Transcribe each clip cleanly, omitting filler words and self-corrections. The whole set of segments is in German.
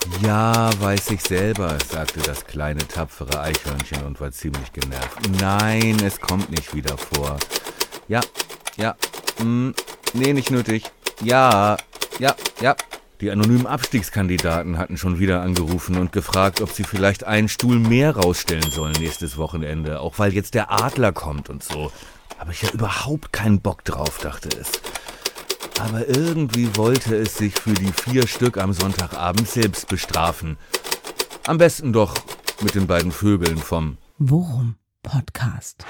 Ja, weiß ich selber, sagte das kleine, tapfere Eichhörnchen und war ziemlich genervt. Nein, es kommt nicht wieder vor. Ja, nee, nicht nötig. Ja. Die anonymen Abstiegskandidaten hatten schon wieder angerufen und gefragt, ob sie vielleicht einen Stuhl mehr rausstellen sollen nächstes Wochenende, auch weil jetzt der Adler kommt und so. Habe ich ja überhaupt keinen Bock drauf, dachte es. Aber irgendwie wollte es sich für die 4 Stück am Sonntagabend selbst bestrafen. Am besten doch mit den beiden Vögeln vom Worum Podcast.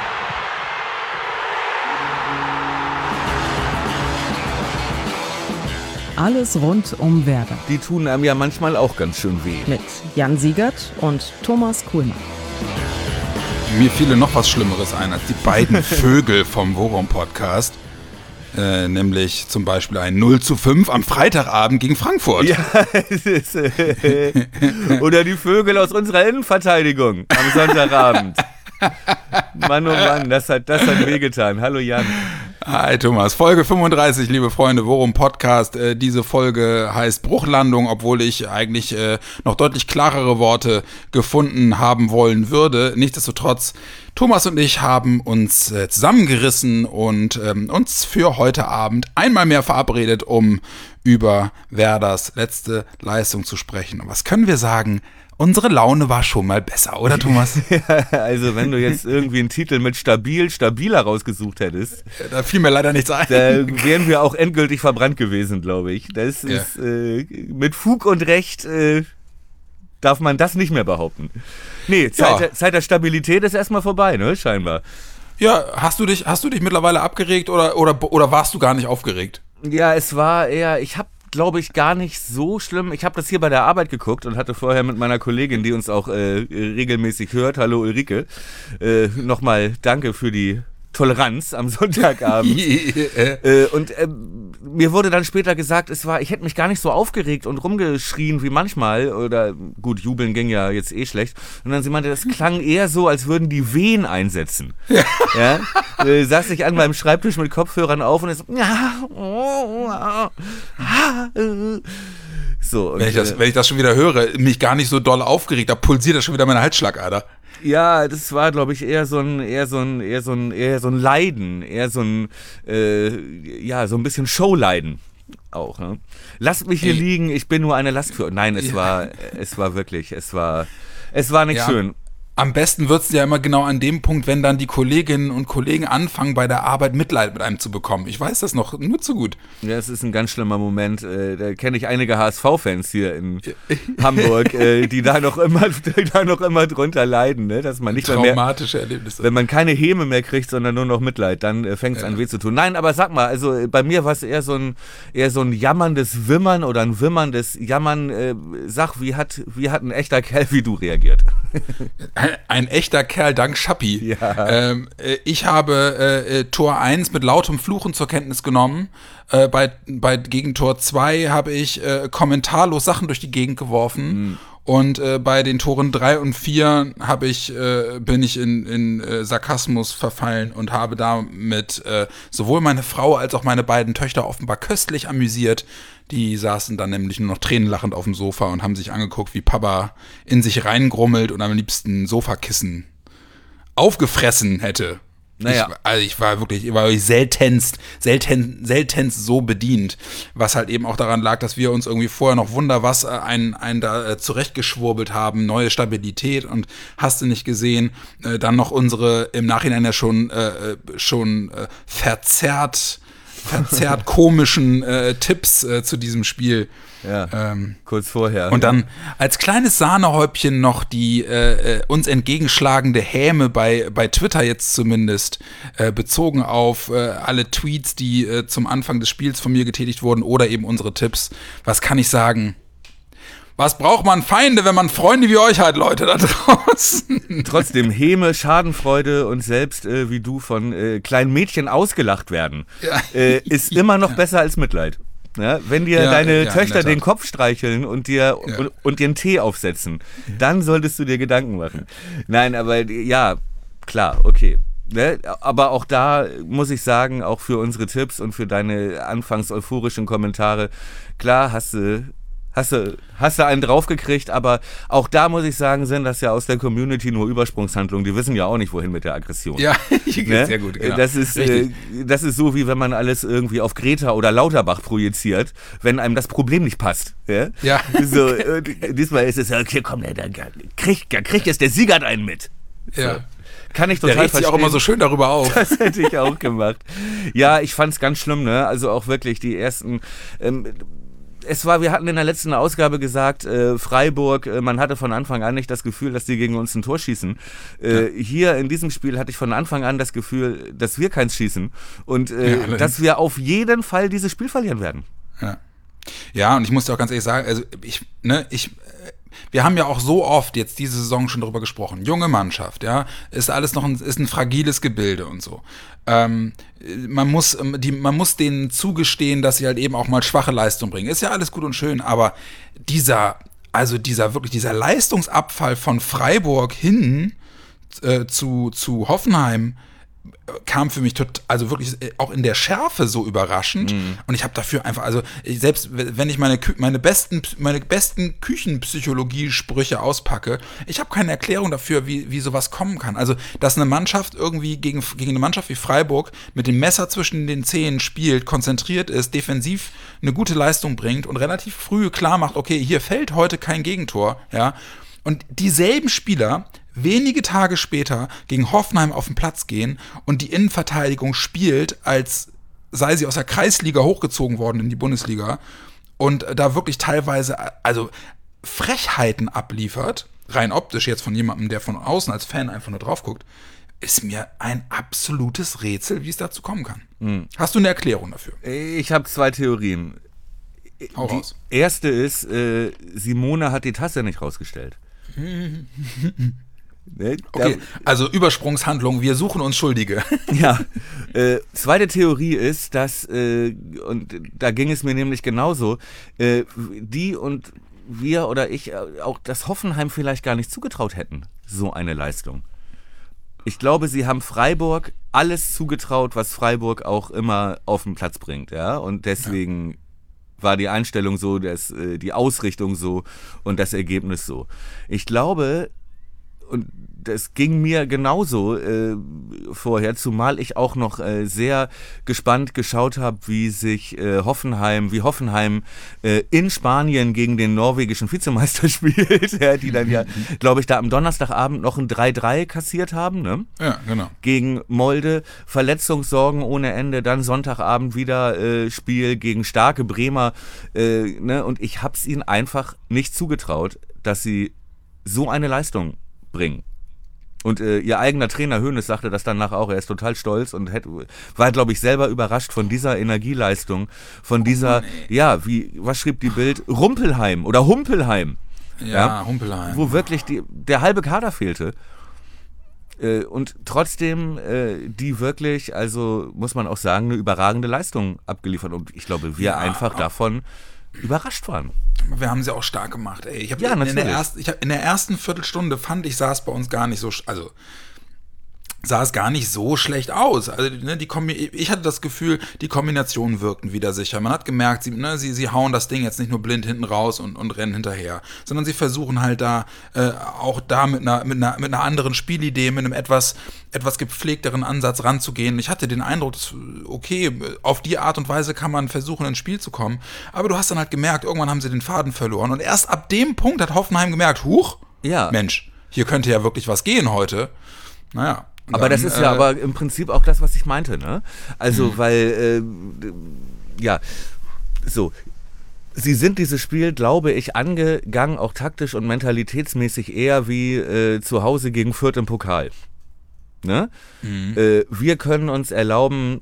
Alles rund um Werder. Die tun einem ja manchmal auch ganz schön weh. Mit Jan Siegert und Thomas Kuhlmann. Mir fiele noch was Schlimmeres ein als die beiden Vögel vom Worum Podcast. Nämlich zum Beispiel ein 0:5 am Freitagabend gegen Frankfurt. Ja, es ist, oder die Vögel aus unserer Innenverteidigung am Sonntagabend. Mann, oh Mann, das hat wehgetan. Hallo Jan. Hi Thomas, Folge 35, liebe Freunde, Worum Podcast. Diese Folge heißt Bruchlandung, obwohl ich eigentlich noch deutlich klarere Worte gefunden haben wollen würde. Nichtsdestotrotz, Thomas und ich haben uns zusammengerissen und uns für heute Abend einmal mehr verabredet, um über Werders letzte Leistung zu sprechen. Und was können wir sagen? Unsere Laune war schon mal besser, oder Thomas? Ja, also wenn du jetzt irgendwie einen Titel mit stabiler rausgesucht hättest. Da fiel mir leider nichts ein. Da wären wir auch endgültig verbrannt gewesen, glaube ich. Das ist mit Fug und Recht darf man das nicht mehr behaupten. Nee, Zeit der Stabilität ist erstmal vorbei, ne, scheinbar. Ja, hast du dich mittlerweile abgeregt oder warst du gar nicht aufgeregt? Ja, es war eher, ich habe glaube ich, gar nicht so schlimm. Ich habe das hier bei der Arbeit geguckt und hatte vorher mit meiner Kollegin, die uns auch regelmäßig hört, hallo Ulrike, nochmal danke für die Toleranz am Sonntagabend. Und mir wurde dann später gesagt, ich hätte mich gar nicht so aufgeregt und rumgeschrien wie manchmal. Oder gut, jubeln ging ja jetzt eh schlecht. Und dann sie meinte, das klang eher so, als würden die Wehen einsetzen. Ja? Saß ich an meinem Schreibtisch mit Kopfhörern auf und ist so. Und, wenn ich das schon wieder höre, mich gar nicht so doll aufgeregt, da pulsiert das schon wieder meine Halsschlagader. Ja, das war, glaube ich, eher so ein Leiden, so ein bisschen Showleiden auch. Ne? Lasst mich hier liegen, ich bin nur eine Last für. Nein, es war nicht schön. Am besten wird's ja immer genau an dem Punkt, wenn dann die Kolleginnen und Kollegen anfangen, bei der Arbeit Mitleid mit einem zu bekommen. Ich weiß das noch nur zu gut. Ja, es ist ein ganz schlimmer Moment. Da kenne ich einige HSV-Fans hier in Hamburg, die da noch immer drunter leiden, ne? Dass man nicht mehr traumatische Erlebnisse. Wenn man keine Häme mehr kriegt, sondern nur noch Mitleid, dann fängt es an weh zu tun. Nein, aber sag mal, also bei mir war es eher so ein jammerndes Wimmern oder ein wimmerndes Jammern. Sag, wie hat ein echter Kerl wie du reagiert? Ein echter Kerl dank Schappi. Ja. Ich habe Tor 1 mit lautem Fluchen zur Kenntnis genommen. Bei Gegentor 2 habe ich kommentarlos Sachen durch die Gegend geworfen. Mhm. Und bei den Toren 3 und 4 bin ich in Sarkasmus verfallen und habe damit sowohl meine Frau als auch meine beiden Töchter offenbar köstlich amüsiert. Die saßen dann nämlich nur noch tränenlachend auf dem Sofa und haben sich angeguckt, wie Papa in sich reingrummelt und am liebsten Sofakissen aufgefressen hätte. Naja. Ich war wirklich seltenst so bedient, was halt eben auch daran lag, dass wir uns irgendwie vorher noch wunderwas einen da zurechtgeschwurbelt haben, neue Stabilität und hast du nicht gesehen, dann noch unsere im Nachhinein ja schon verzerrt komischen Tipps zu diesem Spiel. Ja, kurz vorher. Und dann als kleines Sahnehäubchen noch die uns entgegenschlagende Häme bei Twitter jetzt zumindest, bezogen auf alle Tweets, die zum Anfang des Spiels von mir getätigt wurden oder eben unsere Tipps. Was kann ich sagen? Was braucht man Feinde, wenn man Freunde wie euch hat, Leute da draußen? Trotzdem, Häme, Schadenfreude und selbst wie du von kleinen Mädchen ausgelacht werden, ist immer noch besser als Mitleid. Ja, wenn dir deine Töchter den Kopf streicheln und dir einen Tee aufsetzen, dann solltest du dir Gedanken machen. Nein, aber ja, klar, okay. Ne? Aber auch da muss ich sagen, auch für unsere Tipps und für deine anfangs euphorischen Kommentare, klar hast du hast du einen draufgekriegt, aber auch da muss ich sagen, sind das ja aus der Community nur Übersprungshandlungen. Die wissen ja auch nicht, wohin mit der Aggression. Ja, sehr gut. Genau. Das ist so, wie wenn man alles irgendwie auf Greta oder Lauterbach projiziert, wenn einem das Problem nicht passt. Ja. So, diesmal ist es, okay, komm, da kriegt jetzt der Siegert einen mit. So. Ja. Kann ich total verstehen. Der regt sich auch immer so schön darüber auf. Das hätte ich auch gemacht. Ja, ich fand's ganz schlimm, ne? Also auch wirklich die ersten... wir hatten in der letzten Ausgabe gesagt, Freiburg, man hatte von Anfang an nicht das Gefühl, dass die gegen uns ein Tor schießen. Hier in diesem Spiel hatte ich von Anfang an das Gefühl, dass wir keins schießen und dass wir auf jeden Fall dieses Spiel verlieren werden. Ja, und ich muss dir auch ganz ehrlich sagen, also wir haben ja auch so oft jetzt diese Saison schon drüber gesprochen. Junge Mannschaft, ja, ist alles noch ein fragiles Gebilde und so. Man muss denen zugestehen, dass sie halt eben auch mal schwache Leistung bringen. Ist ja alles gut und schön, aber dieser Leistungsabfall von Freiburg hin zu Hoffenheim kam für mich also wirklich auch in der Schärfe so überraschend und ich habe dafür einfach, also selbst wenn ich meine besten Küchenpsychologie-Sprüche auspacke, ich habe keine Erklärung dafür, wie sowas kommen kann. Also, dass eine Mannschaft irgendwie gegen eine Mannschaft wie Freiburg mit dem Messer zwischen den Zähnen spielt, konzentriert ist, defensiv eine gute Leistung bringt und relativ früh klar macht, okay, hier fällt heute kein Gegentor, ja, und dieselben Spieler wenige Tage später gegen Hoffenheim auf den Platz gehen und die Innenverteidigung spielt, als sei sie aus der Kreisliga hochgezogen worden in die Bundesliga und da wirklich teilweise also Frechheiten abliefert, rein optisch jetzt von jemandem, der von außen als Fan einfach nur drauf guckt, ist mir ein absolutes Rätsel, wie es dazu kommen kann. Hast du eine Erklärung dafür? Ich habe 2 Theorien. Hau raus. Die erste ist, Simone hat die Tasse nicht rausgestellt. Okay, also Übersprungshandlung, wir suchen uns Schuldige. Ja, zweite Theorie ist, dass, und da ging es mir nämlich genauso, die und wir oder ich auch das Hoffenheim vielleicht gar nicht zugetraut hätten, so eine Leistung. Ich glaube, sie haben Freiburg alles zugetraut, was Freiburg auch immer auf den Platz bringt, ja, und deswegen war die Einstellung so, die Ausrichtung so und das Ergebnis so. Ich glaube, und das ging mir genauso vorher, zumal ich auch noch sehr gespannt geschaut habe, wie Hoffenheim in Spanien gegen den norwegischen Vizemeister spielt, ja, die dann ja, glaube ich, da am Donnerstagabend noch ein 3-3 kassiert haben, ne? Ja, genau. Gegen Molde, Verletzungssorgen ohne Ende, dann Sonntagabend wieder Spiel gegen starke Bremer, ne? Und ich habe es ihnen einfach nicht zugetraut, dass sie so eine Leistung bringen. Und ihr eigener Trainer Hoeneß sagte das danach auch, er ist total stolz und war, glaube ich, selber überrascht von dieser Energieleistung, von dieser, was schrieb die Bild? Rumpelheim oder Humpelheim. Ja, Humpelheim. Wo wirklich der halbe Kader fehlte. Und trotzdem die wirklich, also muss man auch sagen, eine überragende Leistung abgeliefert. Und ich glaube, wir einfach davon überrascht waren. Wir haben sie auch stark gemacht, ey. In der ersten Viertelstunde fand ich, sah es bei uns gar nicht so, also sah es gar nicht so schlecht aus. Also, ne, ich hatte das Gefühl, die Kombinationen wirkten wieder sicher. Man hat gemerkt, sie hauen das Ding jetzt nicht nur blind hinten raus und rennen hinterher, sondern sie versuchen halt da auch da mit einer anderen Spielidee, mit einem etwas gepflegteren Ansatz ranzugehen. Ich hatte den Eindruck, dass, okay, auf die Art und Weise kann man versuchen, ins Spiel zu kommen. Aber du hast dann halt gemerkt, irgendwann haben sie den Faden verloren. Und erst ab dem Punkt hat Hoffenheim gemerkt, Mensch, hier könnte ja wirklich was gehen heute. Naja. Aber das ist ja aber im Prinzip auch das, was ich meinte, ne? Also, weil, sie sind dieses Spiel, glaube ich, angegangen, auch taktisch und mentalitätsmäßig eher wie zu Hause gegen Fürth im Pokal. Ne? Wir können uns erlauben,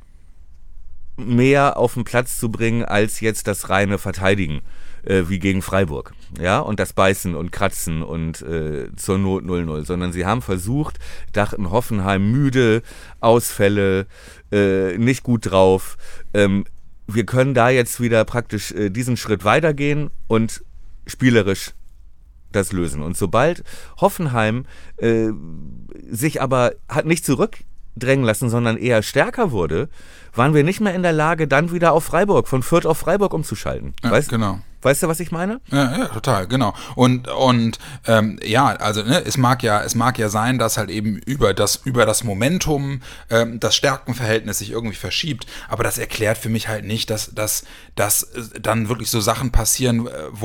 mehr auf den Platz zu bringen, als jetzt das reine Verteidigen, wie gegen Freiburg. Ja, und das Beißen und Kratzen und zur Not 0-0, sondern sie haben versucht, dachten Hoffenheim müde, Ausfälle, nicht gut drauf. Wir können da jetzt wieder praktisch diesen Schritt weitergehen und spielerisch das lösen. Und sobald Hoffenheim sich aber hat nicht zurückdrängen lassen, sondern eher stärker wurde, waren wir nicht mehr in der Lage, dann wieder auf Freiburg, von Fürth auf Freiburg umzuschalten. Ja, weißt? Genau. Weißt du, was ich meine? Ja, total, genau. Und also es mag ja sein, dass halt eben über das Momentum das Stärkenverhältnis sich irgendwie verschiebt, aber das erklärt für mich halt nicht, dass dann wirklich so Sachen passieren,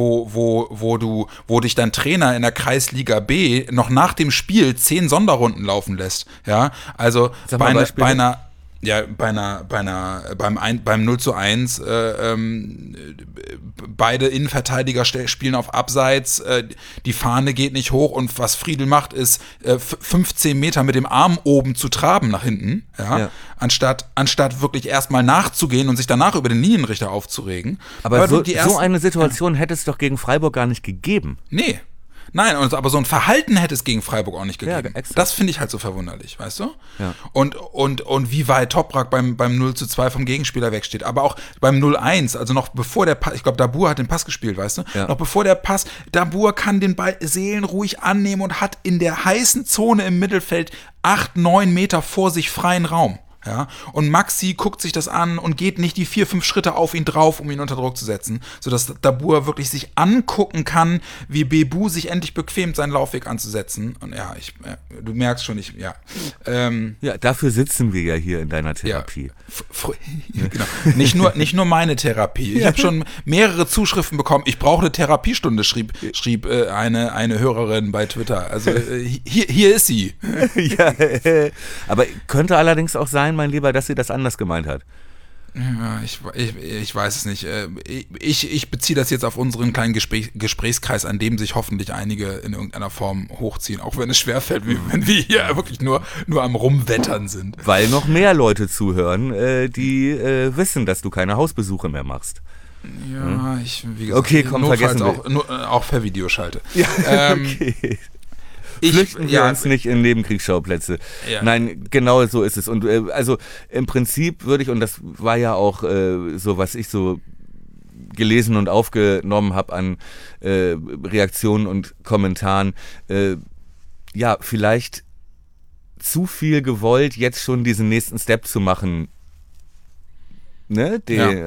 wo dich dein Trainer in der Kreisliga B noch nach dem Spiel 10 Sonderrunden laufen lässt. Ja, also beim 0:1 beide Innenverteidiger spielen auf Abseits, die Fahne geht nicht hoch und was Friedl macht, ist 15 Meter mit dem Arm oben zu traben nach hinten, anstatt wirklich erstmal nachzugehen und sich danach über den Linienrichter aufzuregen. Aber so eine Situation hätte es doch gegen Freiburg gar nicht gegeben. Nee. Nein, aber so ein Verhalten hätte es gegen Freiburg auch nicht gegeben. Ja, exakt. Das finde ich halt so verwunderlich, weißt du? Ja. Und wie weit Toprak beim 0:2 vom Gegenspieler wegsteht. Aber auch beim 0:1, also noch bevor der Pass, ich glaube, Dabur hat den Pass gespielt, weißt du? Ja. Noch bevor der Pass, Dabur kann den Ball seelenruhig annehmen und hat in der heißen Zone im Mittelfeld 8-9 Meter vor sich freien Raum. Ja, und Maxi guckt sich das an und geht nicht die 4-5 Schritte auf ihn drauf, um ihn unter Druck zu setzen, sodass Dabur wirklich sich angucken kann, wie Bebu sich endlich bequemt, seinen Laufweg anzusetzen. Und du merkst schon, dafür sitzen wir ja hier in deiner Therapie. Genau. Nicht nur meine Therapie. Ich habe schon mehrere Zuschriften bekommen. Ich brauche eine Therapiestunde, schrieb eine Hörerin bei Twitter. Also hier ist sie. Ja, aber könnte allerdings auch sein, mein Lieber, dass sie das anders gemeint hat. Ja, ich weiß es nicht. Ich beziehe das jetzt auf unseren kleinen Gesprächskreis, an dem sich hoffentlich einige in irgendeiner Form hochziehen, auch wenn es schwerfällt, wenn wir hier wirklich nur am Rumwettern sind. Weil noch mehr Leute zuhören, die wissen, dass du keine Hausbesuche mehr machst. Ja, wie gesagt, okay, komm, vergessen auch per Videoschalte. Ja, okay. Flüchten wir uns nicht in Nebenkriegsschauplätze. Ja. Nein, genau so ist es. Und also im Prinzip würde ich, und das war ja auch so, was ich so gelesen und aufgenommen habe an Reaktionen und Kommentaren, vielleicht zu viel gewollt, jetzt schon diesen nächsten Step zu machen, ne?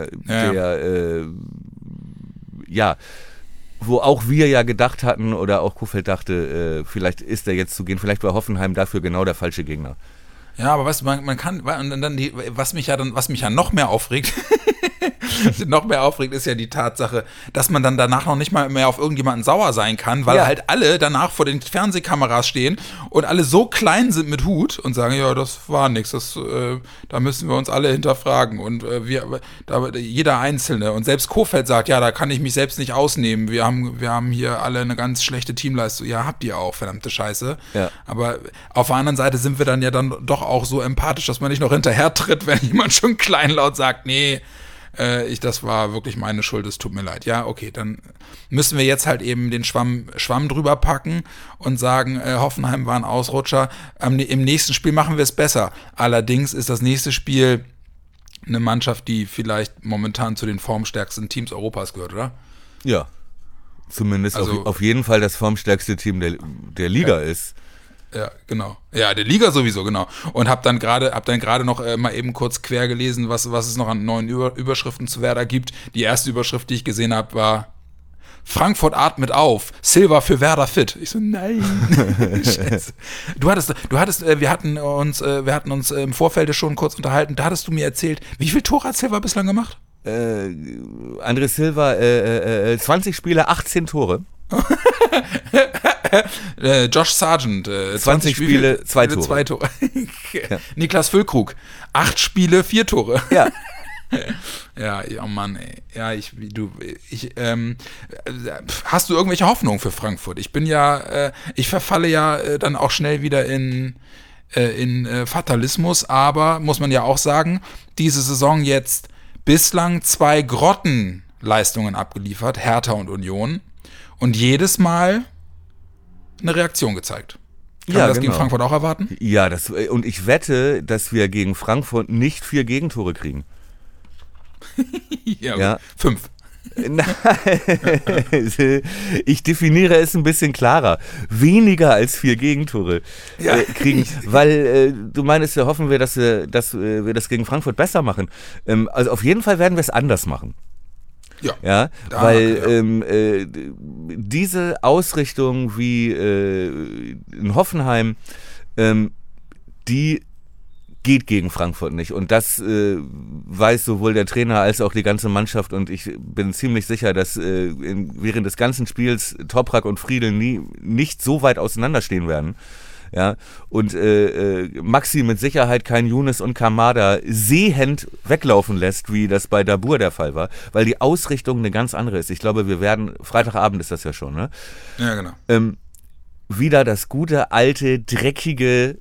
Wo auch wir ja gedacht hatten oder auch Kofeld dachte, vielleicht ist er jetzt zu gehen, vielleicht war Hoffenheim dafür genau der falsche Gegner. Ja, aber weißt du, man kann, und dann was mich ja noch mehr aufregt, ist ja die Tatsache, dass man dann danach noch nicht mal mehr auf irgendjemanden sauer sein kann, weil halt alle danach vor den Fernsehkameras stehen und alle so klein sind mit Hut und sagen, ja, das war nichts, da müssen wir uns alle hinterfragen und jeder Einzelne und selbst Kofeld sagt, ja, da kann ich mich selbst nicht ausnehmen, wir haben hier alle eine ganz schlechte Teamleistung, ja, habt ihr auch, verdammte Scheiße, aber auf der anderen Seite sind wir dann ja dann doch auch so empathisch, dass man nicht noch hinterher tritt, wenn jemand schon kleinlaut sagt, nee, das war wirklich meine Schuld, es tut mir leid. Ja, okay, dann müssen wir jetzt halt eben den Schwamm drüber packen und sagen, Hoffenheim war ein Ausrutscher. Im nächsten Spiel machen wir es besser. Allerdings ist das nächste Spiel eine Mannschaft, die vielleicht momentan zu den formstärksten Teams Europas gehört, oder? Ja, zumindest also, auf jeden Fall das formstärkste Team der Liga ist. Ja, genau. Ja, der Liga sowieso, genau. Und hab dann gerade noch mal eben kurz quer gelesen, was es noch an neuen Überschriften zu Werder gibt. Die erste Überschrift, die ich gesehen habe, war Frankfurt atmet auf, Silva für Werder fit. Ich so, nein. Scheiße. Wir hatten uns im Vorfeld schon kurz unterhalten, da hattest du mir erzählt, wie viel Tore hat Silva bislang gemacht? André Silva, 20 Spiele, 18 Tore. Josh Sargent, 20 Spiele, 2 Tore. 2 Tore. Ja. Niklas Füllkrug, 8 Spiele, 4 Tore. Ja. Ja, oh Mann, ey. Ja, hast du irgendwelche Hoffnungen für Frankfurt? Ich verfalle ja dann auch schnell wieder in Fatalismus, aber muss man ja auch sagen, diese Saison jetzt bislang 2 Grottenleistungen abgeliefert, Hertha und Union, und jedes Mal eine Reaktion gezeigt. Kann man das gegen Frankfurt auch erwarten? Ja, und ich wette, dass wir gegen Frankfurt nicht 4 Gegentore kriegen. Ja. 5. Nein, ich definiere es ein bisschen klarer. Weniger als 4 Gegentore kriegen, weil du meinst ja, hoffen wir, dass wir das gegen Frankfurt besser machen. Also auf jeden Fall werden wir es anders machen. Ja, weil diese Ausrichtung wie in Hoffenheim, die geht gegen Frankfurt nicht. Und das weiß sowohl der Trainer als auch die ganze Mannschaft. Und ich bin ziemlich sicher, dass während des ganzen Spiels Toprak und Friedl nicht so weit auseinanderstehen werden. Ja, und Maxi mit Sicherheit kein Younes und Kamada sehend weglaufen lässt, wie das bei Dabur der Fall war, weil die Ausrichtung eine ganz andere ist. Ich glaube, wir werden, Freitagabend ist das ja schon, ne? Ja, genau. Wieder das gute, alte, dreckige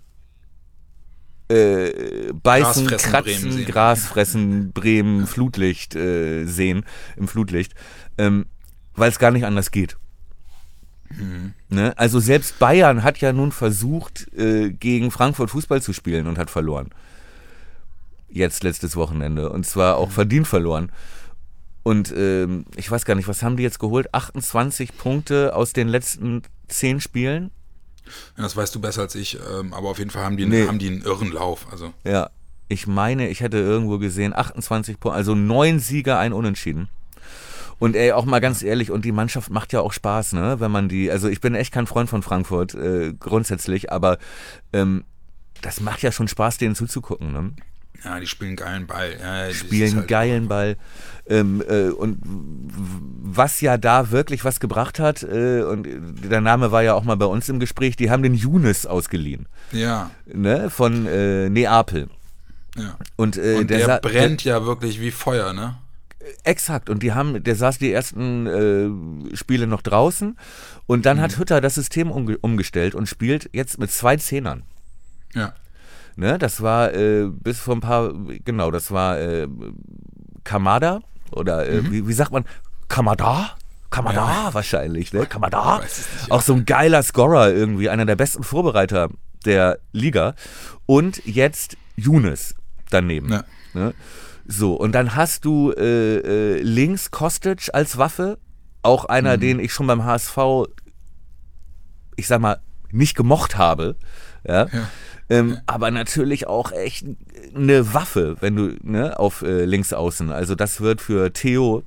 Beißen, Kratzen, Gras fressen, Bremen, Flutlicht sehen, im Flutlicht, weil es gar nicht anders geht. Ne? Also selbst Bayern hat ja nun versucht, gegen Frankfurt Fußball zu spielen und hat verloren. Jetzt letztes Wochenende. Und zwar auch verdient verloren. Und ich weiß gar nicht, was haben die jetzt geholt? 28 Punkte aus den letzten 10 Spielen? Ja, das weißt du besser als ich, aber auf jeden Fall haben die einen irren Lauf. Also. Ja, ich meine, ich hätte irgendwo gesehen, 28 Punkte, also 9 Sieger, ein Unentschieden. Und auch mal ganz ehrlich, und die Mannschaft macht ja auch Spaß, ne, wenn man also ich bin echt kein Freund von Frankfurt, grundsätzlich, aber das macht ja schon Spaß, denen zuzugucken, ne? Ja, die spielen geilen Ball. Ja, spielen halt geilen Ball. Und was ja da wirklich was gebracht hat, und der Name war ja auch mal bei uns im Gespräch, die haben den Younes ausgeliehen. Ja. Ne, von Neapel. Ja. Und der brennt ja wirklich wie Feuer, ne? Exakt, und der saß die ersten Spiele noch draußen und dann hat Hütter das System umgestellt und spielt jetzt mit 2 Zehnern. Ja. Ne, das war bis vor ein paar, genau, das war Kamada oder wie sagt man, Kamada wahrscheinlich, ne? Kamada, auch so ein geiler Scorer irgendwie, einer der besten Vorbereiter der Liga und jetzt Younes daneben. Ja. Ne? So, und dann hast du links Kostic als Waffe, auch einer, den ich schon beim HSV, ich sag mal, nicht gemocht habe, ja. Aber natürlich auch echt eine Waffe, wenn du, ne, auf links außen, also das wird für Theo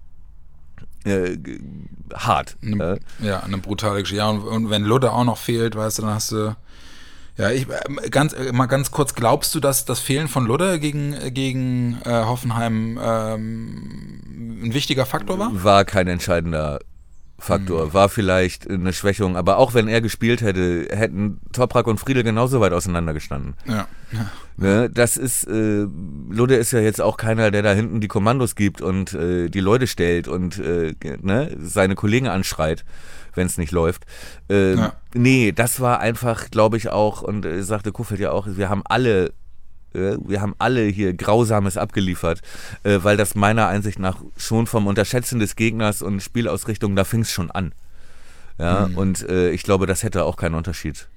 hart. Ja, eine brutale Geschichte. Ja, und wenn Ludde auch noch fehlt, weißt du, dann hast du. Ja, mal ganz kurz, glaubst du, dass das Fehlen von Ludde gegen Hoffenheim ein wichtiger Faktor war? War kein entscheidender Faktor, war vielleicht eine Schwächung, aber auch wenn er gespielt hätte, hätten Toprak und Friedl genauso weit auseinandergestanden. Ja. Ne, das ist, Ludde ist ja jetzt auch keiner, der da hinten die Kommandos gibt und die Leute stellt und ne, seine Kollegen anschreit, wenn es nicht läuft. Nee, das war einfach, glaube ich auch, und sagte Kofeld ja auch, wir haben alle hier Grausames abgeliefert, weil das meiner Einsicht nach schon vom Unterschätzen des Gegners und Spielausrichtung, da fing es schon an. Ja, und ich glaube, das hätte auch keinen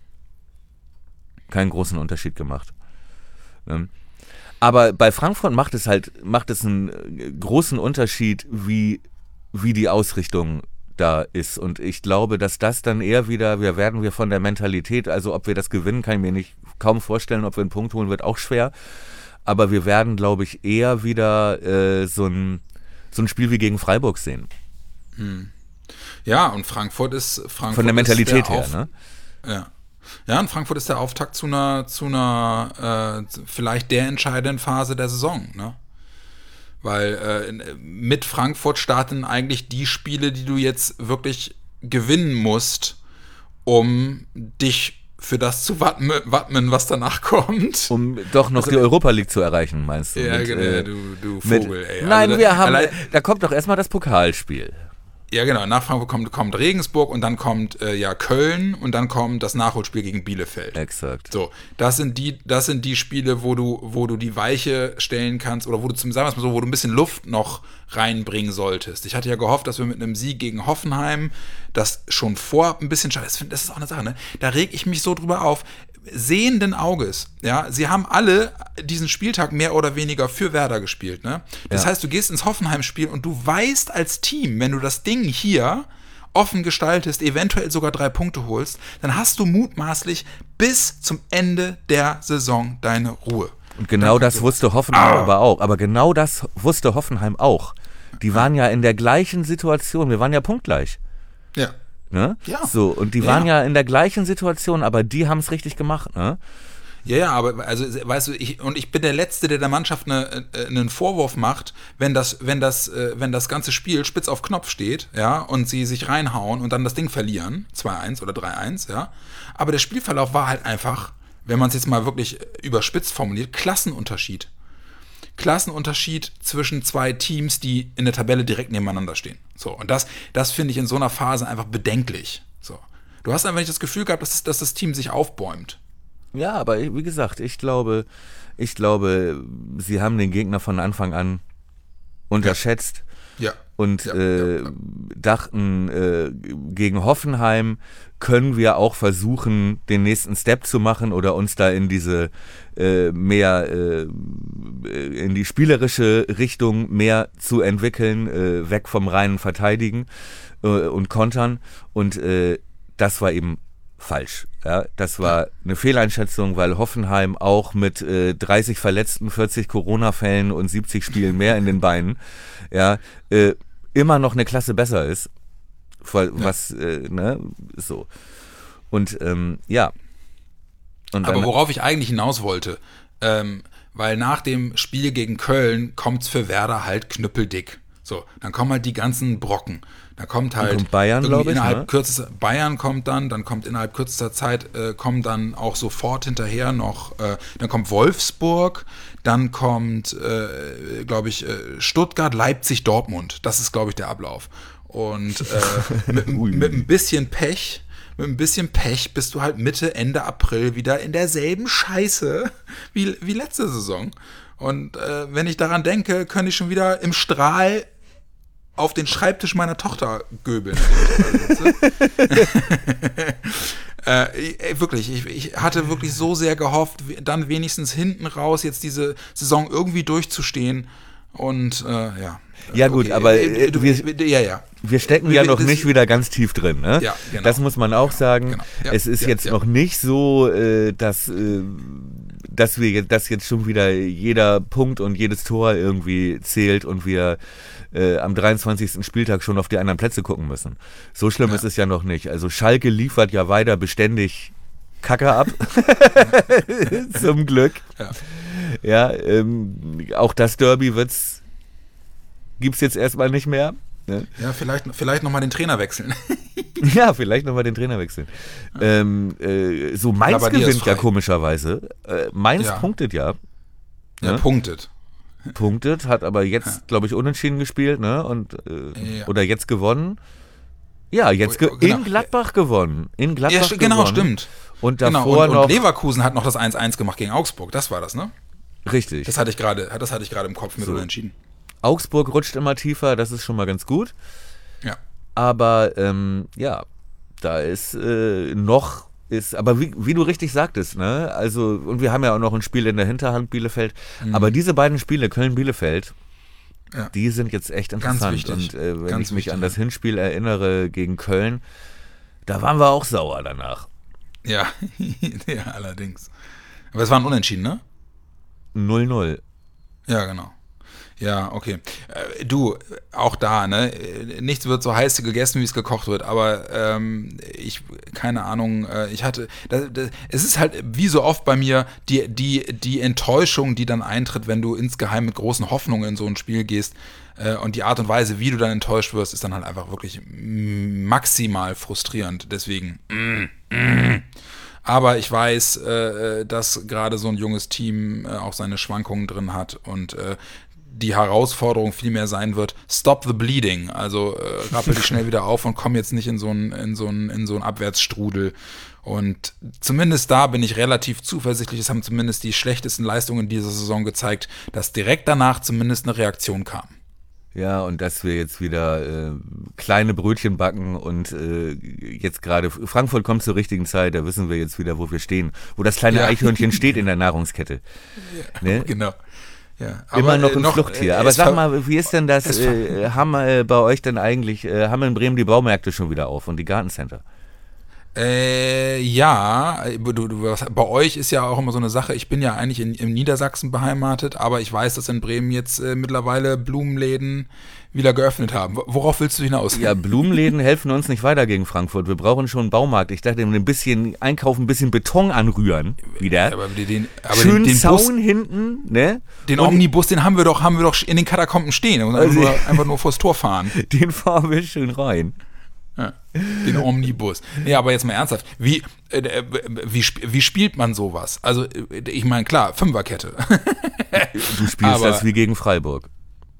großen Unterschied gemacht. Ne? Aber bei Frankfurt macht es einen großen Unterschied, wie die Ausrichtung da ist. Und ich glaube, dass das dann eher wieder, werden wir von der Mentalität, also ob wir das gewinnen, kann ich mir kaum vorstellen, ob wir einen Punkt holen, wird auch schwer. Aber wir werden, glaube ich, eher wieder so ein Spiel wie gegen Freiburg sehen. Ja, und Frankfurt ist von der Mentalität her, ne? Ja. Ja, und Frankfurt ist der Auftakt zu einer vielleicht der entscheidenden Phase der Saison, ne? Weil mit Frankfurt starten eigentlich die Spiele, die du jetzt wirklich gewinnen musst, um dich für das zu wappnen, was danach kommt. Um doch noch die Europa League zu erreichen, meinst du? Ja, genau, du Vogel, ey. Nein, da kommt doch erstmal das Pokalspiel. Ja, genau, nach Frankfurt kommt Regensburg und dann kommt Köln und dann kommt das Nachholspiel gegen Bielefeld. Exakt. So, das sind die Spiele, wo du die Weiche stellen kannst oder wo du wo du ein bisschen Luft noch reinbringen solltest. Ich hatte ja gehofft, dass wir mit einem Sieg gegen Hoffenheim das schon vorab ein bisschen schaffen. Das ist auch eine Sache, ne? Da reg ich mich so drüber auf. Sehenden Auges, ja, sie haben alle diesen Spieltag mehr oder weniger für Werder gespielt, ne? Das heißt, du gehst ins Hoffenheim-Spiel und du weißt als Team, wenn du das Ding hier offen gestaltest, eventuell sogar 3 Punkte holst, dann hast du mutmaßlich bis zum Ende der Saison deine Ruhe. Und genau das wusste Hoffenheim aber auch. Aber genau das wusste Hoffenheim auch. Die waren ja in der gleichen Situation, wir waren ja punktgleich. Ja. Ne? Ja. So, und die waren ja in der gleichen Situation, aber die haben es richtig gemacht, ne? Ja, aber also weißt du, ich bin der Letzte, der Mannschaft einen Vorwurf macht, wenn das ganze Spiel spitz auf Knopf steht, ja, und sie sich reinhauen und dann das Ding verlieren, 2-1 oder 3-1, ja. Aber der Spielverlauf war halt einfach, wenn man es jetzt mal wirklich überspitzt formuliert, Klassenunterschied zwischen zwei Teams, die in der Tabelle direkt nebeneinander stehen. So, und das finde ich in so einer Phase einfach bedenklich. So. Du hast einfach nicht das Gefühl gehabt, dass das Team sich aufbäumt. Ja, aber wie gesagt, ich glaube, sie haben den Gegner von Anfang an unterschätzt. Ja. Und dachten, gegen Hoffenheim können wir auch versuchen, den nächsten Step zu machen oder uns da in diese mehr in die spielerische Richtung mehr zu entwickeln, weg vom reinen Verteidigen und Kontern. Und das war eben falsch. Ja, das war eine Fehleinschätzung, weil Hoffenheim auch mit 30 Verletzten, 40 Corona-Fällen und 70 Spielen mehr in den Beinen, ja, immer noch eine Klasse besser ist. Was, ne, so. Und, ja. Und aber worauf ich eigentlich hinaus wollte, weil nach dem Spiel gegen Köln kommt's für Werder halt knüppeldick. So, dann kommen halt die ganzen Brocken. Da kommt halt Bayern, glaube ich, Bayern kommt dann kommt innerhalb kürzester Zeit, kommen dann auch sofort hinterher noch, dann kommt Wolfsburg, dann kommt, glaube ich, Stuttgart, Leipzig, Dortmund. Das ist, glaube ich, der Ablauf. Und mit ein bisschen Pech bist du halt Ende April wieder in derselben Scheiße wie letzte Saison. Und wenn ich daran denke, könnte ich schon wieder im Strahl auf den Schreibtisch meiner Tochter göbeln. Wirklich, ich hatte wirklich so sehr gehofft, dann wenigstens hinten raus jetzt diese Saison irgendwie durchzustehen. Und ja. Ja gut, okay. Aber wir stecken ja noch nicht wieder ganz tief drin. Ne? Ja, genau. Das muss man auch sagen. Genau. Ja, es ist jetzt noch nicht so, dass jetzt schon wieder jeder Punkt und jedes Tor irgendwie zählt und wir am 23. Spieltag schon auf die anderen Plätze gucken müssen. So schlimm ist es ja noch nicht. Also Schalke liefert ja weiter beständig Kacke ab. Zum Glück. Ja, auch das Derby gibt's jetzt erstmal nicht mehr. Ne? Ja, vielleicht nochmal den Trainer wechseln. Ja, vielleicht nochmal den Trainer wechseln. So Mainz gewinnt ja komischerweise. Mainz punktet ja. Ja, ne? Punktet, hat aber jetzt, glaube ich, unentschieden gespielt, ne? Und oder jetzt gewonnen. Ja, jetzt in Gladbach gewonnen. In Gladbach genau, gewonnen. Stimmt. Und davor noch. Und Leverkusen hat noch das 1-1 gemacht gegen Augsburg. Das war das, ne? Richtig. Das hatte ich gerade im Kopf mit unentschieden. Augsburg rutscht immer tiefer, das ist schon mal ganz gut. Ja. Aber ja, da ist aber wie du richtig sagtest, ne? Also, und wir haben ja auch noch ein Spiel in der Hinterhand, Bielefeld. Aber diese beiden Spiele, Köln-Bielefeld, die sind jetzt echt interessant. Ganz wichtig. Und wenn ich mich an das Hinspiel erinnere gegen Köln, da waren wir auch sauer danach. Ja, ja, allerdings. Aber es war ein Unentschieden, ne? 0-0. Ja, genau. Ja, okay. Du, auch da, ne? Nichts wird so heiß gegessen, wie es gekocht wird, aber keine Ahnung, es ist halt wie so oft bei mir die Enttäuschung, die dann eintritt, wenn du insgeheim mit großen Hoffnungen in so ein Spiel gehst, und die Art und Weise, wie du dann enttäuscht wirst, ist dann halt einfach wirklich maximal frustrierend. Deswegen, Aber ich weiß, dass gerade so ein junges Team auch seine Schwankungen drin hat und die Herausforderung viel mehr sein wird, stop the bleeding, also rappel dich schnell wieder auf und komm jetzt nicht in so einen Abwärtsstrudel. Und zumindest da bin ich relativ zuversichtlich, es haben zumindest die schlechtesten Leistungen dieser Saison gezeigt, dass direkt danach zumindest eine Reaktion kam. Ja, und dass wir jetzt wieder kleine Brötchen backen und jetzt gerade, Frankfurt kommt zur richtigen Zeit, da wissen wir jetzt wieder, wo wir stehen, wo das kleine Eichhörnchen steht in der Nahrungskette. Ja, ne? Genau. Ja, immer noch ein Fluchttier. Aber sag mal, wie ist denn das, haben bei euch denn eigentlich, haben in Bremen die Baumärkte schon wieder auf und die Gartencenter? Ja, bei euch ist ja auch immer so eine Sache, ich bin ja eigentlich im Niedersachsen beheimatet, aber ich weiß, dass in Bremen jetzt mittlerweile Blumenläden wieder geöffnet haben. Worauf willst du hinaus? Ja, Blumenläden helfen uns nicht weiter gegen Frankfurt. Wir brauchen schon einen Baumarkt. Ich dachte, ein bisschen einkaufen, ein bisschen Beton anrühren wieder. Aber schön den Zaun Bus, hinten, ne? den Und Omnibus, den haben wir doch in den Katakomben stehen und einfach nur vors Tor fahren. den fahren wir schön rein. Ja, den Omnibus. Nee, aber jetzt mal ernsthaft. Wie spielt man sowas? Also, ich meine, klar, Fünferkette. Du spielst das wie gegen Freiburg.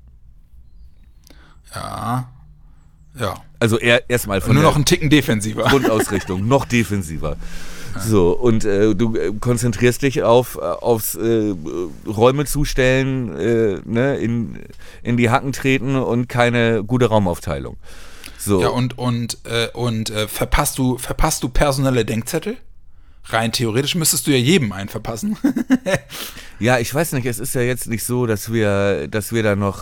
Ja. Also erstmal von nur der noch einen Ticken defensiver. Grundausrichtung, noch defensiver. So, und du konzentrierst dich aufs Räume zustellen, ne, in die Hacken treten und keine gute Raumaufteilung. So. Ja, und verpasst du personelle Denkzettel? Rein theoretisch müsstest du ja jedem einen verpassen. Ja, ich weiß nicht, es ist ja jetzt nicht so, dass wir da noch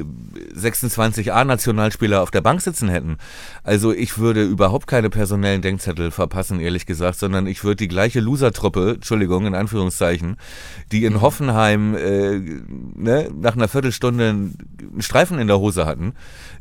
26 A-Nationalspieler auf der Bank sitzen hätten. Also ich würde überhaupt keine personellen Denkzettel verpassen, ehrlich gesagt, sondern ich würde die gleiche Loser-Truppe, Entschuldigung, in Anführungszeichen, die in Hoffenheim nach einer Viertelstunde einen Streifen in der Hose hatten,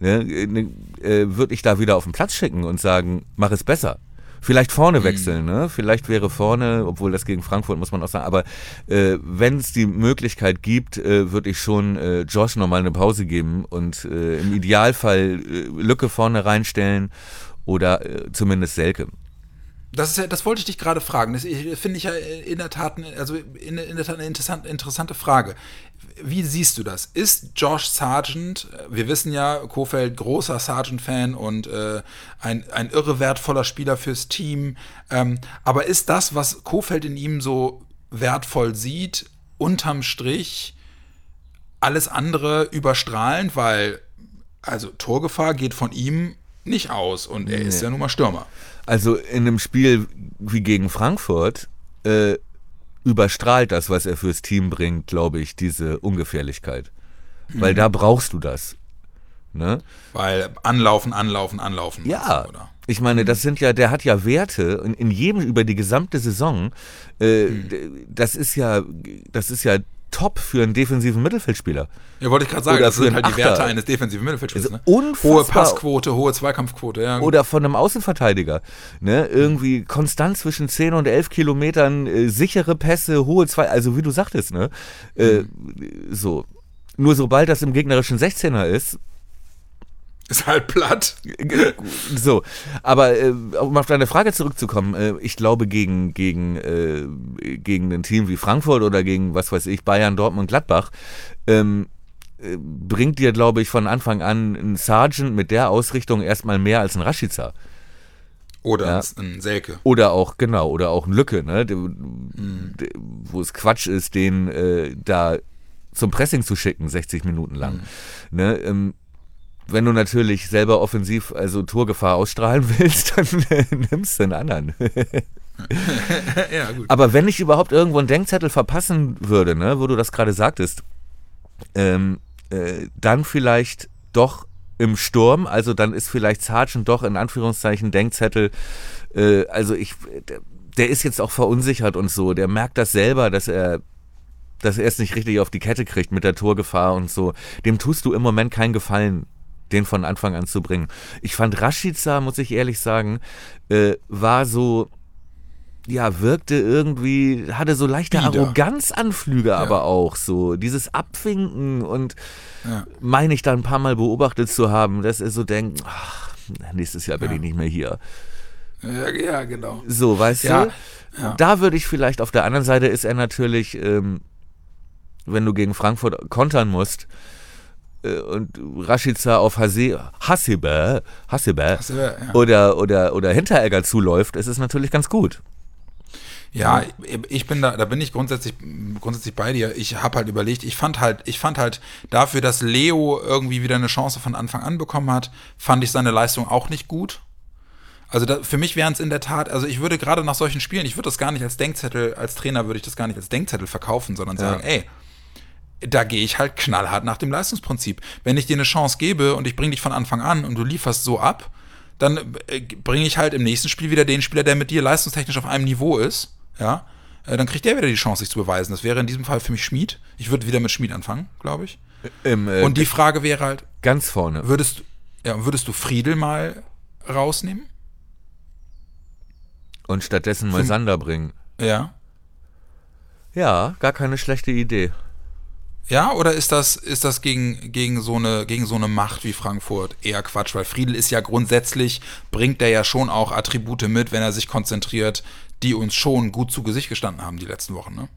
würde ich da wieder auf den Platz schicken und sagen, mach es besser. Vielleicht vorne wechseln, ne? Vielleicht wäre vorne, obwohl das gegen Frankfurt muss man auch sagen, aber wenn es die Möglichkeit gibt, würde ich schon Josh nochmal eine Pause geben und im Idealfall Lücke vorne reinstellen oder zumindest Selke. Das wollte ich dich gerade fragen. Das finde ich ja in der Tat eine interessante Frage. Wie siehst du das? Ist Josh Sargent, wir wissen ja, Kohfeldt, großer Sargent-Fan und ein irre wertvoller Spieler fürs Team, aber ist das, was Kohfeldt in ihm so wertvoll sieht, unterm Strich alles andere überstrahlend, weil also Torgefahr geht von ihm nicht aus und er ist ja nun mal Stürmer. Also in einem Spiel wie gegen Frankfurt überstrahlt das, was er fürs Team bringt, glaube ich, diese Ungefährlichkeit. Weil da brauchst du das. Ne? Weil anlaufen. Ja, oder? Ich meine, der hat ja Werte in jedem über die gesamte Saison. Das ist ja top für einen defensiven Mittelfeldspieler. Ja, wollte ich gerade sagen, Oder das sind halt die Achter. Werte eines defensiven Mittelfeldspielers. Ne? Unfassbar. Hohe Passquote, hohe Zweikampfquote. Ja. Oder von einem Außenverteidiger. Ne? Irgendwie konstant zwischen 10 und 11 Kilometern, sichere Pässe, hohe also wie du sagtest, ne? So. Nur sobald das im gegnerischen 16er ist, ist halt platt. So, aber um auf deine Frage zurückzukommen, ich glaube gegen ein Team wie Frankfurt oder gegen, was weiß ich, Bayern, Dortmund, Gladbach, bringt dir, glaube ich, von Anfang an ein Sargent mit der Ausrichtung erstmal mehr als ein Rashica. Oder ein Selke. Oder auch ein Lücke, ne? Wo es Quatsch ist, den da zum Pressing zu schicken, 60 Minuten lang. Ne? Wenn du natürlich selber offensiv, also Torgefahr ausstrahlen willst, dann nimmst du einen anderen. Ja, gut. Aber wenn ich überhaupt irgendwo einen Denkzettel verpassen würde, ne, wo du das gerade sagtest, dann vielleicht doch im Sturm, also dann ist vielleicht Sargent doch in Anführungszeichen Denkzettel, der ist jetzt auch verunsichert und so, der merkt das selber, dass er es nicht richtig auf die Kette kriegt mit der Torgefahr und so. Dem tust du im Moment keinen Gefallen, den von Anfang an zu bringen. Ich fand Rashica, muss ich ehrlich sagen, war so, ja, wirkte irgendwie, hatte so leichte Arroganzanflüge, aber auch so, dieses Abwinken und meine ich da ein paar Mal beobachtet zu haben, dass er so denkt, ach, nächstes Jahr bin ich nicht mehr hier. Ja, genau. So, weißt du? Ja. Da würde ich vielleicht, auf der anderen Seite ist er natürlich, wenn du gegen Frankfurt kontern musst, und Rashica auf Hasebe oder Hinteregger zuläuft, ist es natürlich ganz gut. Ja, da bin ich grundsätzlich bei dir. Ich habe halt überlegt, ich fand halt dafür, dass Leo irgendwie wieder eine Chance von Anfang an bekommen hat, fand ich seine Leistung auch nicht gut. Also für mich wären es in der Tat, also ich würde gerade nach solchen Spielen, ich würde das gar nicht als Denkzettel, als Trainer würde ich das gar nicht als Denkzettel verkaufen, sondern sagen, ey, da gehe ich halt knallhart nach dem Leistungsprinzip. Wenn ich dir eine Chance gebe und ich bringe dich von Anfang an und du lieferst so ab, dann bringe ich halt im nächsten Spiel wieder den Spieler, der mit dir leistungstechnisch auf einem Niveau ist, ja, dann kriegt der wieder die Chance, sich zu beweisen. Das wäre in diesem Fall für mich Schmid. Ich würde wieder mit Schmid anfangen, glaube ich. Und die Frage wäre halt, ganz vorne. Würdest du Friedel mal rausnehmen? Und stattdessen Moisander bringen. Ja. Ja, gar keine schlechte Idee. Ja, oder ist das gegen so eine Macht wie Frankfurt eher Quatsch? Weil Friedel ist ja grundsätzlich, bringt der ja schon auch Attribute mit, wenn er sich konzentriert, die uns schon gut zu Gesicht gestanden haben die letzten Wochen, ne?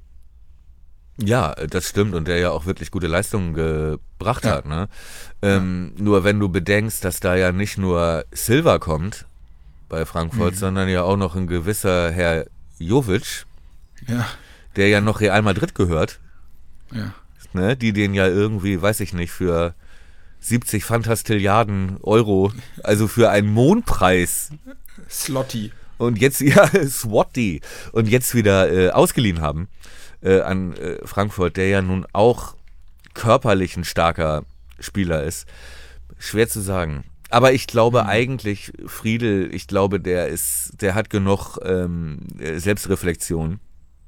Ja, das stimmt und der ja auch wirklich gute Leistungen gebracht hat, ne? Nur wenn du bedenkst, dass da ja nicht nur Silva kommt bei Frankfurt, sondern ja auch noch ein gewisser Herr Jovic, der ja noch Real Madrid gehört, ne? Die den ja irgendwie, weiß ich nicht, für 70 Fantastilliarden Euro, also für einen Mondpreis Slotty. und jetzt, Swatty, und jetzt wieder ausgeliehen haben an Frankfurt, der ja nun auch körperlich ein starker Spieler ist. Schwer zu sagen. Aber ich glaube eigentlich, Friedel, ich glaube, der hat genug Selbstreflexion.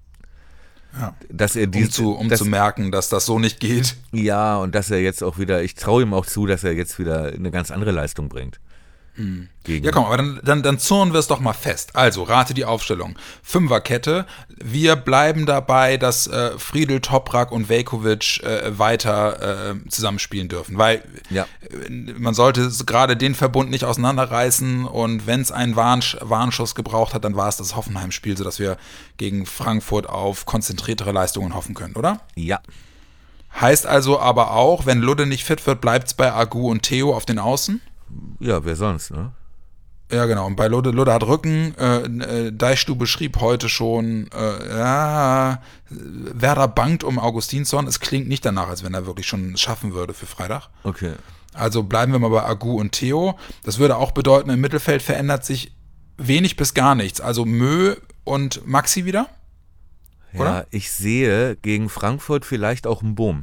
Ja. Dass er zu merken, dass das so nicht geht. Ja, und dass er jetzt auch wieder, ich traue ihm auch zu, dass er jetzt wieder eine ganz andere Leistung bringt. Ja komm, aber dann zurren wir es doch mal fest. Also, rate die Aufstellung. Fünferkette. Wir bleiben dabei, dass Friedel, Toprak und Veljković weiter zusammenspielen dürfen. Weil man sollte gerade den Verbund nicht auseinanderreißen und wenn es einen Warnschuss gebraucht hat, dann war es das Hoffenheim-Spiel, sodass wir gegen Frankfurt auf konzentriertere Leistungen hoffen können, oder? Ja. Heißt also aber auch, wenn Ludde nicht fit wird, bleibt es bei Agu und Theo auf den Außen? Ja, wer sonst, ne? Ja, genau. Und bei Ludde hat Rücken. Deichstube schrieb heute schon, Werder bangt um Augustinsson. Es klingt nicht danach, als wenn er wirklich schon schaffen würde für Freitag. Okay. Also bleiben wir mal bei Agu und Theo. Das würde auch bedeuten, im Mittelfeld verändert sich wenig bis gar nichts. Also Mö und Maxi wieder? Oder? Ja, ich sehe gegen Frankfurt vielleicht auch einen Boom.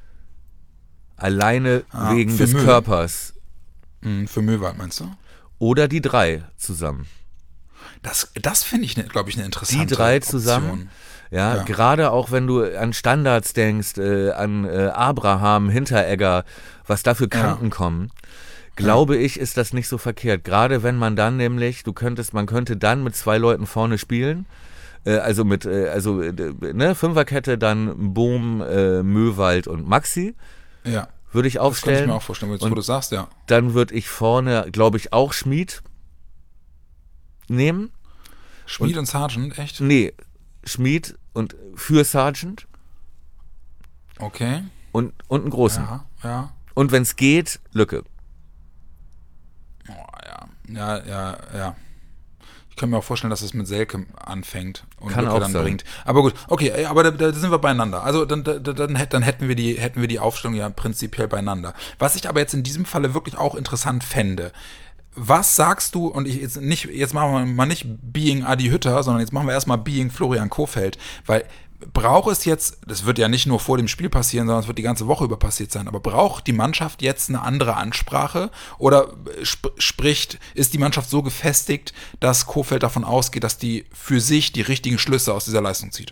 Alleine wegen des Körpers. Für Möwald meinst du? Oder die drei zusammen. Das finde ich, glaube ich, eine interessante Die drei Option. Zusammen. Ja, gerade auch wenn du an Standards denkst, an Abraham, Hinteregger, was da für Kanten kommen, glaube ich, ist das nicht so verkehrt. Gerade wenn man dann nämlich, man könnte dann mit zwei Leuten vorne spielen, Fünferkette, dann Bohm, Möwald und Maxi. Ja. Würde ich aufstellen. Das kann ich mir auch vorstellen, jetzt, wo du sagst, ja. Dann würde ich vorne, glaube ich, auch Schmid nehmen. Schmid und Sargent, echt? Nee, Schmid und für Sargent. Okay. Und einen großen. Ja. Und wenn es geht, Lücke. Oh, ja. Ich kann mir auch vorstellen, dass es mit Selke anfängt und kann Lücke auch dann sein. bringt. Aber gut, okay, aber da sind wir beieinander. Also dann hätten wir die Aufstellung ja prinzipiell beieinander. Was ich aber jetzt in diesem Falle wirklich auch interessant fände, was sagst du, und jetzt machen wir mal nicht Being Adi Hütter, sondern jetzt machen wir erstmal Being Florian Kohfeldt, weil braucht es jetzt, das wird ja nicht nur vor dem Spiel passieren, sondern es wird die ganze Woche über passiert sein, aber braucht die Mannschaft jetzt eine andere Ansprache oder ist die Mannschaft so gefestigt, dass Kohfeldt davon ausgeht, dass die für sich die richtigen Schlüsse aus dieser Leistung zieht?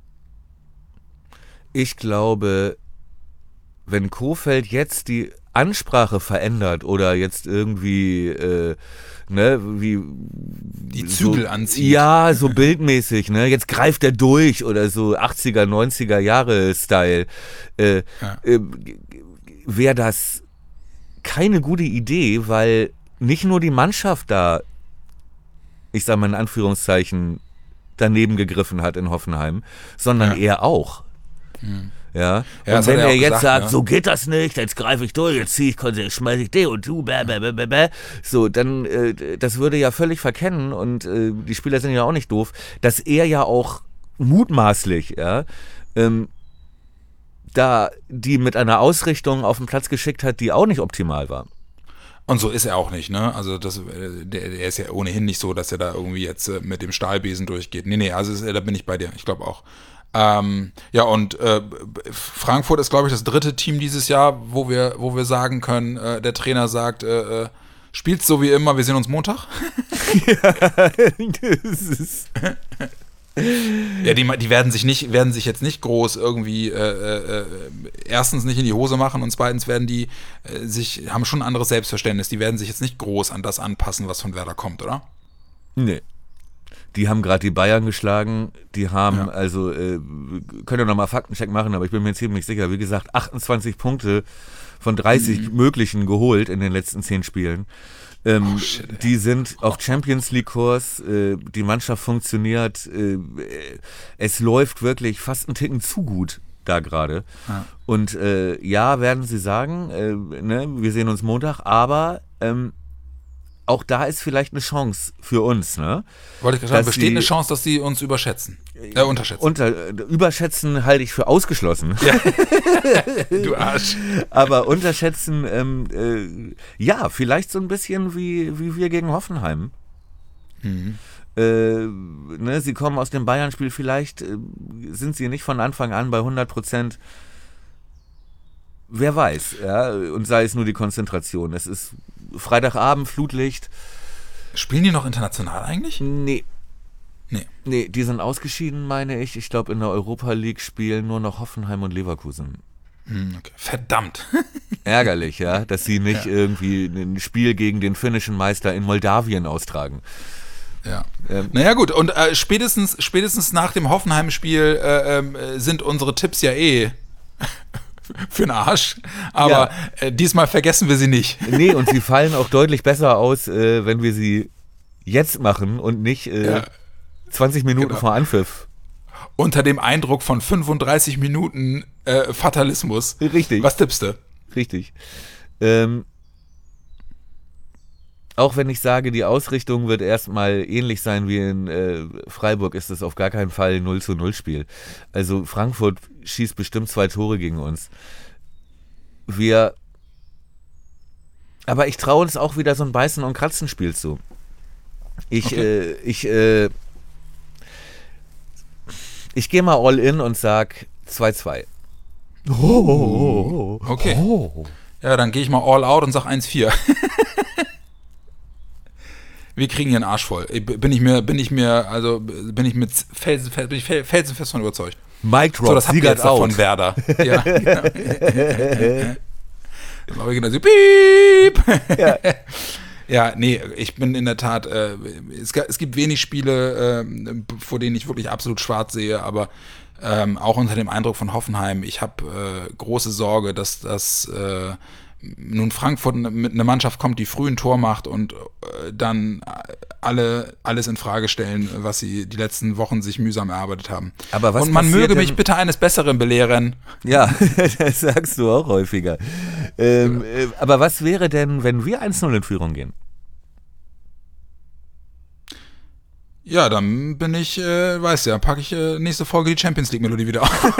Ich glaube, wenn Kohfeldt jetzt die Ansprache verändert oder jetzt irgendwie wie die Zügel anzieht. Ja, so bildmäßig, ne? Jetzt greift er durch oder so 80er, 90er Jahre Style. Wäre das keine gute Idee, weil nicht nur die Mannschaft da, ich sag mal in Anführungszeichen, daneben gegriffen hat in Hoffenheim, sondern er auch. Ja, und wenn er jetzt sagt, so geht das nicht, jetzt greife ich durch, jetzt schmeiße ich den und du, so, dann, das würde ja völlig verkennen und die Spieler sind ja auch nicht doof, dass er ja auch mutmaßlich, da die mit einer Ausrichtung auf den Platz geschickt hat, die auch nicht optimal war. Und so ist er auch nicht, ne? Also der ist ja ohnehin nicht so, dass er da irgendwie jetzt mit dem Stahlbesen durchgeht. Nee, also da bin ich bei dir, ich glaube auch. Frankfurt ist, glaube ich, das dritte Team dieses Jahr, wo wir sagen können, der Trainer sagt, Spielt's so wie immer, wir sehen uns Montag? Ja, die werden sich jetzt nicht groß irgendwie erstens nicht in die Hose machen und zweitens werden die haben schon ein anderes Selbstverständnis. Die werden sich jetzt nicht groß an das anpassen, was von Werder kommt, oder? Nee. Die haben gerade die Bayern geschlagen, die haben, können ja nochmal Faktencheck machen, aber ich bin mir ziemlich sicher, wie gesagt, 28 Punkte von 30 möglichen geholt in den letzten 10 Spielen. Die sind auf Champions League Kurs, die Mannschaft funktioniert, es läuft wirklich fast einen Ticken zu gut da gerade. Ja. Und werden sie sagen, wir sehen uns Montag, aber auch da ist vielleicht eine Chance für uns, ne? Wollte ich gerade sagen, besteht eine Chance, dass sie uns unterschätzen. Überschätzen halte ich für ausgeschlossen. Ja. Du Arsch. Aber unterschätzen, vielleicht so ein bisschen wie wir gegen Hoffenheim. Mhm. Sie kommen aus dem Bayern-Spiel, vielleicht sind sie nicht von Anfang an bei 100%. Wer weiß, ja, und sei es nur die Konzentration. Es ist Freitagabend, Flutlicht. Spielen die noch international eigentlich? Nee, die sind ausgeschieden, meine ich. Ich glaube, in der Europa League spielen nur noch Hoffenheim und Leverkusen. Okay. Verdammt. Ärgerlich, ja, dass sie nicht irgendwie ein Spiel gegen den finnischen Meister in Moldawien austragen. Ja. Naja gut, und spätestens nach dem Hoffenheim-Spiel sind unsere Tipps ja für den Arsch, aber diesmal vergessen wir sie nicht. Nee, und sie fallen auch deutlich besser aus, wenn wir sie jetzt machen und nicht 20 Minuten vor Anpfiff. Unter dem Eindruck von 35 Minuten Fatalismus. Richtig. Was tippst du? Richtig. Auch wenn ich sage, die Ausrichtung wird erstmal ähnlich sein wie in Freiburg, ist es auf gar keinen Fall ein 0:0 Spiel. Also Frankfurt schießt bestimmt 2 Tore gegen uns. Aber ich traue uns auch wieder so ein Beißen- und Kratzen-Spiel zu. Ich gehe mal all in und sag 2:2. Okay. Ja, dann gehe ich mal all out und sag 1:4. Wir kriegen hier einen Arsch voll. Bin ich felsenfest von überzeugt. Mic Drop, so, das habt ihr jetzt von Werder. Ja, genau. So, piep. Ja, nee, ich bin in der Tat, es gibt wenig Spiele, vor denen ich wirklich absolut schwarz sehe, aber auch unter dem Eindruck von Hoffenheim, ich habe große Sorge, dass das nun Frankfurt mit einer Mannschaft kommt, die früh ein Tor macht und dann alles in Frage stellen, was sie die letzten Wochen sich mühsam erarbeitet haben. Aber was und man möge mich bitte eines Besseren belehren. Ja, das sagst du auch häufiger. Aber was wäre denn, wenn wir 1:0 in Führung gehen? Ja, dann bin ich, packe ich nächste Folge die Champions League Melodie wieder auf.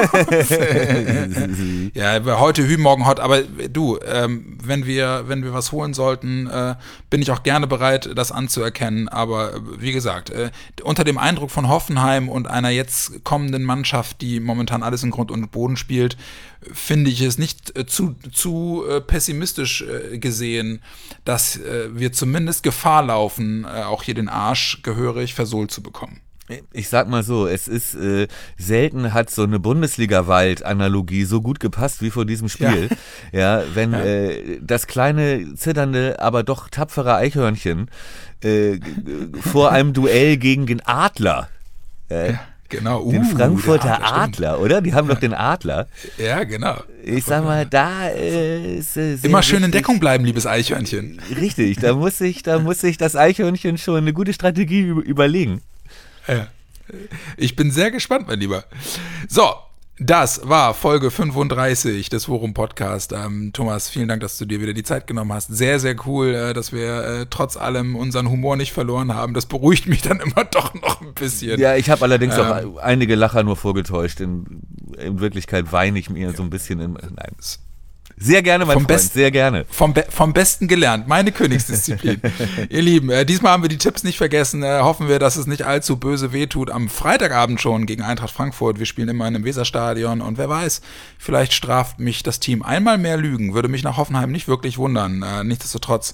Ja, heute Hü, morgen hot, aber du, wenn wir was holen sollten, bin ich auch gerne bereit, das anzuerkennen, aber wie gesagt, unter dem Eindruck von Hoffenheim und einer jetzt kommenden Mannschaft, die momentan alles in Grund und Boden spielt, finde ich es nicht zu pessimistisch gesehen, dass wir zumindest Gefahr laufen, auch hier den Arsch gehörig versohlt zu bekommen. Ich sag mal so, es ist selten hat so eine Bundesliga-Wald-Analogie so gut gepasst wie vor diesem Spiel. Ja, wenn das kleine, zitternde, aber doch tapfere Eichhörnchen vor einem Duell gegen den Adler genau. Den Frankfurter Adler, oder? Die haben doch den Adler. Ja, genau. Ich sag mal, da ist immer schön in Deckung bleiben, liebes Eichhörnchen. Richtig, da muss sich das Eichhörnchen schon eine gute Strategie überlegen. Ja. Ich bin sehr gespannt, mein Lieber. So, das war Folge 35 des Forum Podcast. Thomas, vielen Dank, dass du dir wieder die Zeit genommen hast. Sehr, sehr cool, dass wir trotz allem unseren Humor nicht verloren haben. Das beruhigt mich dann immer doch noch ein bisschen. Ja, ich habe allerdings auch einige Lacher nur vorgetäuscht. In Wirklichkeit weine ich mir so ein bisschen. Nein. Sehr gerne, mein Freund, sehr gerne. Vom Besten gelernt, meine Königsdisziplin. Ihr Lieben, diesmal haben wir die Tipps nicht vergessen. Hoffen wir, dass es nicht allzu böse wehtut. Am Freitagabend schon gegen Eintracht Frankfurt. Wir spielen immer in einem Weserstadion und wer weiß, vielleicht straft mich das Team einmal mehr Lügen. Würde mich nach Hoffenheim nicht wirklich wundern. Nichtsdestotrotz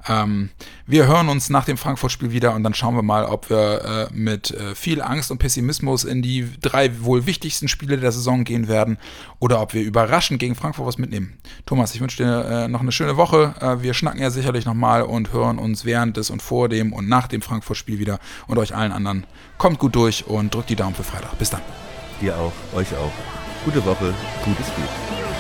Wir hören uns nach dem Frankfurt-Spiel wieder und dann schauen wir mal, ob wir mit viel Angst und Pessimismus in die 3 wohl wichtigsten Spiele der Saison gehen werden oder ob wir überraschend gegen Frankfurt was mitnehmen. Thomas, ich wünsche dir noch eine schöne Woche. Wir schnacken ja sicherlich nochmal und hören uns während des und vor dem und nach dem Frankfurt-Spiel wieder und euch allen anderen. Kommt gut durch und drückt die Daumen für Freitag. Bis dann. Dir auch, euch auch. Gute Woche, gutes Spiel.